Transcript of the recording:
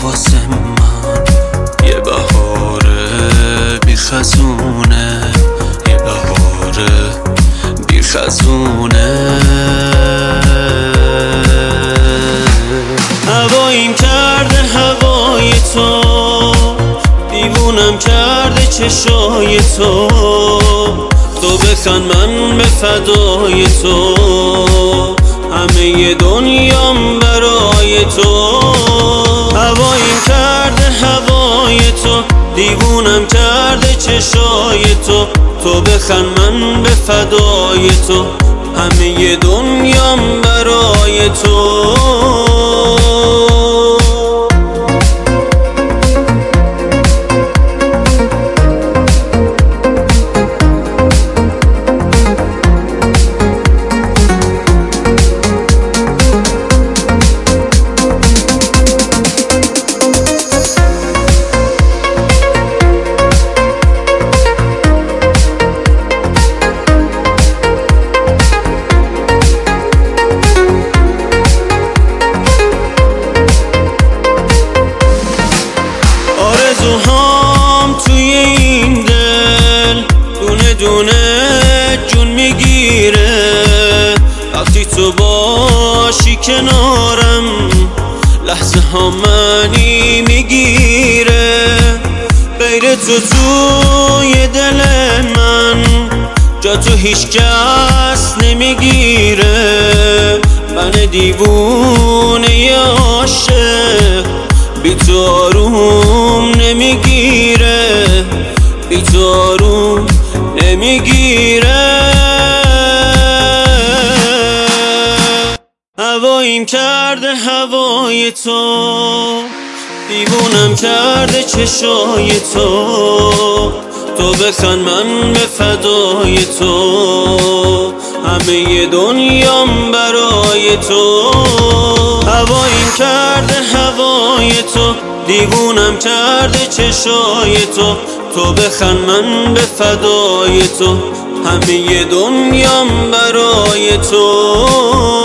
واسه من یه بهار بی خزونه، یه بهار بی خزونه. هواییم کرده هوای تو، دیوونم کرده چشای تو. تو بخند من به فدای تو، همه دنیام برای تو. هواییم کرده هوای تو، دیوونم کرده چشای تو. تو بخند من به فدای تو، همه دنیام برای تو. آرزوهام توی این دل دونه دونه جون میگیره. وقتی تو باشی کنارم لحظه ها منی میگیره. غیر تو توی دل من جا تو هیچ کس نمیگیره. من دیوونه عاشق بی تو آروم نمیگیره، بی تو آروم نمیگیره. هواییم کرده هوای تو، دیوونم کرده چشای تو. تو بخند من به فدای تو، همه دنیام برای تو. هواییم کرده هوای تو، دیوونم کرده چشای تو. تو بخند من به فدای تو، همه دنیام برای تو.